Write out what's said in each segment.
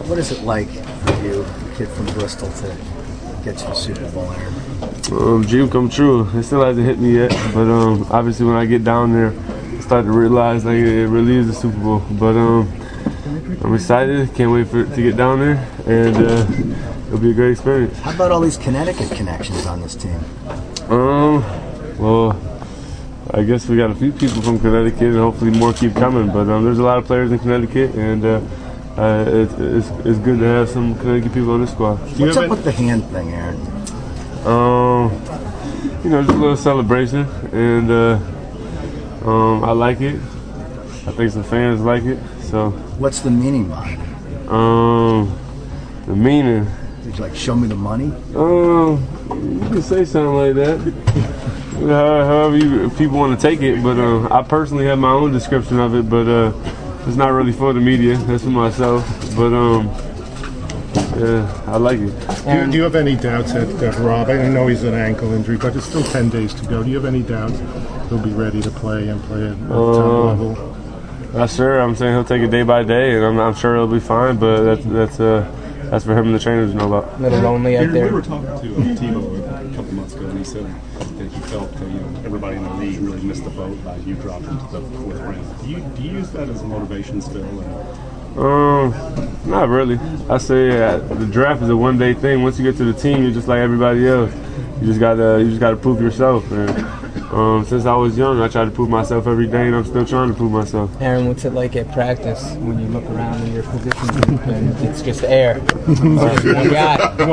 What is it like for you, a kid from Bristol, to get to the Super Bowl, Aaron? Dream come true. It still hasn't hit me yet, but obviously when I get down there, I start to realize like it really is a Super Bowl. But I'm excited. Can't wait for it to get down there, and it'll be a great experience. How about all these Connecticut connections on this team? Well, I guess we got a few people from Connecticut, and hopefully more keep coming. But there's a lot of players in Connecticut, and it's good to have some Connecticut people on the squad. What's up with the hand thing, Aaron? Just a little celebration, and I like it. I think some fans like it. So, what's the meaning behind it? The meaning. Did you show me the money? You can say something like that. However people want to take it, but I personally have my own description of it, but it's not really for the media. That's for myself. But yeah, I like it. Do you have any doubts that Rob? I know he's an ankle injury, but it's still 10 days to go. Do you have any doubts he'll be ready to play and play at the top level? Not sure. I'm saying he'll take it day by day, and I'm sure he'll be fine. But that's for him and the trainers to know about. A little lonely out there. We were talking to Tebow a couple months ago, and he said that he felt everybody in the league really missed the boat by you dropping to the fourth round. Do you use that as motivation still? Not really. I say the draft is a one-day thing. Once you get to the team, you're just like everybody else. You just gotta prove yourself. And since I was young, I tried to prove myself every day, and I'm still trying to prove myself. Aaron, what's it like at practice when you look around in your position group and it's just air? One guy.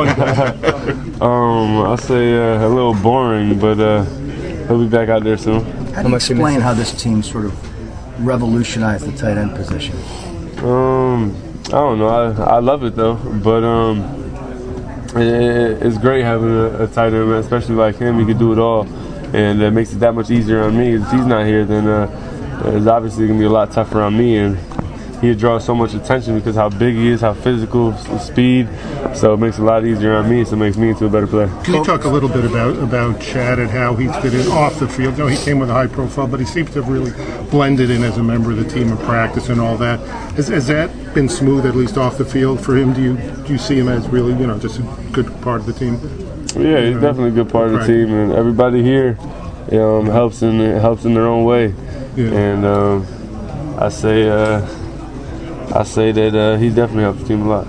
I'll say a little boring, but he'll be back out there soon. How do you explain how this team sort of revolutionized the tight end position? I don't know. I love it though, but it's great having a tight end, especially like him. He can do it all, and it makes it that much easier on me. If he's not here, then it's obviously gonna be a lot tougher on me, and he draws so much attention because how big he is, how physical, speed. So it makes it a lot easier on me. So it makes me into a better player. Can you talk a little bit about Chad and how he's fit in off the field? He came with a high profile, but he seems to have really blended in as a member of the team in practice and all that. Has that been smooth, at least off the field for him? Do you see him as really just a good part of the team? Yeah, he's definitely a good part of the team, and everybody here helps in their own way. Yeah. And I say that he's definitely helped the team a lot.